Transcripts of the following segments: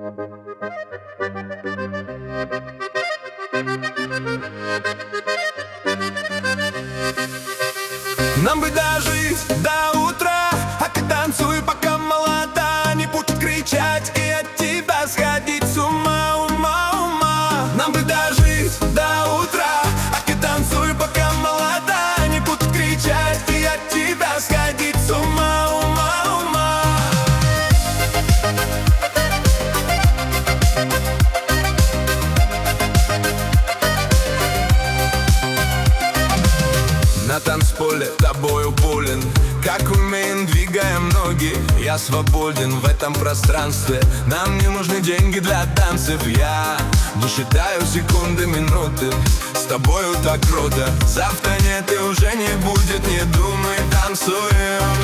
Нам бы дожить до утра, а ты танцуй, пока молода. Не будут кричать и от тебя сходить с ума, ума, ума. Нам бы дожить до утра, а ты танцуй, пока молода. Не будут кричать и от тебя сходить с ума, ума, ума. На танцполе тобою болен, как умеем, двигаем ноги. Я свободен в этом пространстве, нам не нужны деньги для танцев. Я не считаю секунды, минуты, с тобою так круто. Завтра нет и уже не будет, не думай, танцуем.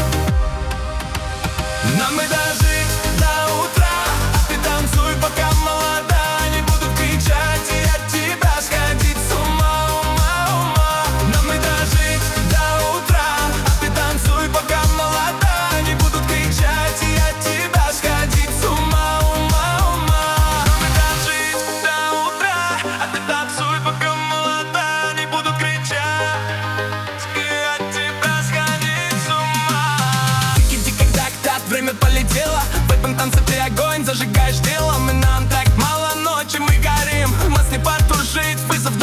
Нам бы дожить до утра, а ты танцуй, пока молода. Не будут кричать и от тебя сходить с ума, ума, ума. Нам бы дожить до утра, а ты танцуй, пока молода. Не будут кричать и от тебя сходить с ума, ума, ума. Нам бы дожить до утра, а ты танцуй, пока молода. Не будут кричать и от тебя сходить с ума. Тики-тик-так-так, время полетело. В этом танце ты огонь зажигаешь дело. И нам так мало ночи, мы горим. Масляный пар туршит, вызов.